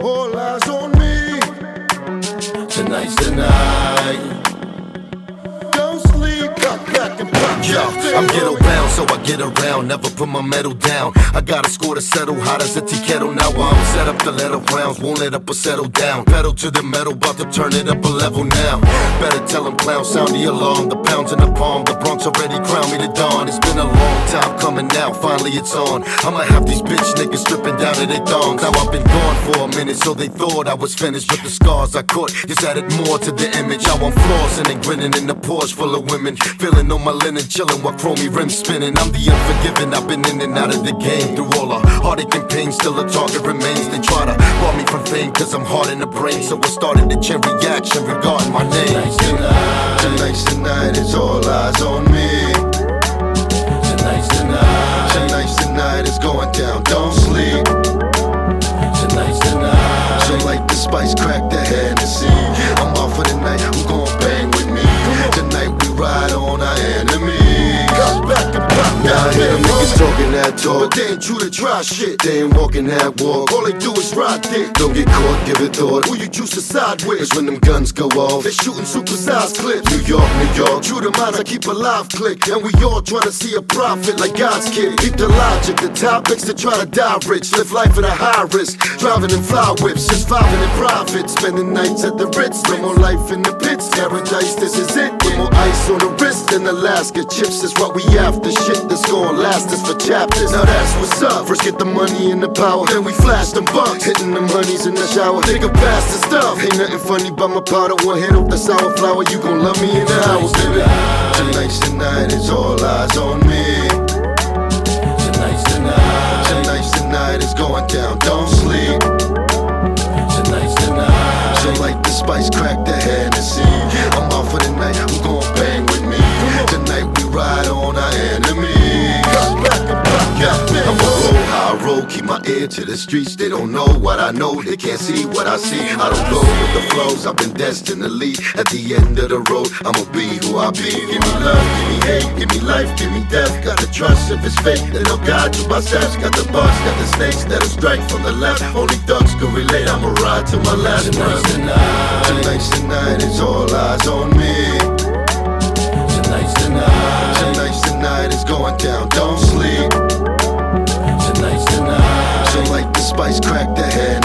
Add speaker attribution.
Speaker 1: All eyes on me.
Speaker 2: Tonight's the night.
Speaker 1: Don't sleep, cut back and pop.
Speaker 2: Yo, I'm ghetto bound, so I get around. Never put my metal down. I got a score to settle, hot as a tea kettle. Now I'm set up to let up rounds, won't let up or settle down. Pedal to the metal, about to turn it up a level now. Better tell them clowns, sound the alarm. The pounds in the palm, the Bronx already crowned me the dawn. It's been a long time coming now, finally it's on. I'ma have these bitch niggas stripping down to their thongs. Now I've been gone for a minute, so they thought I was finished. But the scars I caught just added more to the image. Now I'm flossing and grinning in the Porsche full of women, feeling on my linen, chilling while chromey rims spinning. I'm the unforgiven, I've been in and out of the game. Through all the heartache and pain, still a target remains. They try to rob me from fame, cause I'm hard in the brain. So I started a chain reaction regarding my name.
Speaker 1: Tonight's the night, it's all eyes on me.
Speaker 2: Tonight's the night.
Speaker 1: Tonight's the night, it's going down, don't sleep.
Speaker 2: Tonight's the night.
Speaker 1: So like the spice, crack the Hennessy. I'm off for the night, who gon' bang with me? Tonight we ride on our enemies. Now I hear them niggas talking that talk, but they ain't true to try shit. They ain't walking that walk, all they do is ride dick. Don't get caught, give it thought, who you choose to side with? Cause when them guns go off, they shooting supersized clips. New York, true to mine, I keep a live click. And we all tryna see a profit like God's kid. Keep the logic, the topics to try to die rich. Live life at a high risk, driving in fly whips, just vibing in profit. Spending nights at the Ritz, no more life in the pits. Paradise, this is it, with more ice on the wrist than Alaska chips. Is what we after, shit that's gonna last us for chapters. Now that's what's up, first get the money and the power, then we flash them bucks, hitting them honeys in the shower. Think of past the stuff, ain't nothing funny but my powder. One hit off the sour flour, you gon' love me in the hours, baby. Tonight's the night, it's all eyes on me.
Speaker 2: Tonight's the night.
Speaker 1: Tonight's the night, it's going down, don't sleep.
Speaker 2: Tonight's the night.
Speaker 1: So like the spice, crack the Hennessy. I'm off for the night, who gon' bang with me? Tonight we ride on our enemies. I'ma roll how I roll, keep my ear to the streets. They don't know what I know, they can't see what I see. I don't go with the flows, I've been destined to lead. At the end of the road, I'ma be who I be. Give me love, give me hate, give me life, give me death. Got to trust if it's fake, then I'll guide you by steps. Got the bugs, got the snakes that'll strike from the left. Only thugs can relate, I'ma ride to my last breath.
Speaker 2: Tonight's the night.
Speaker 1: Tonight's the night, it's all eyes on me.
Speaker 2: Tonight's the night.
Speaker 1: Tonight's the night, it's going down, don't sleep.
Speaker 2: Tonight's the night.
Speaker 1: So like the spice, crack the head.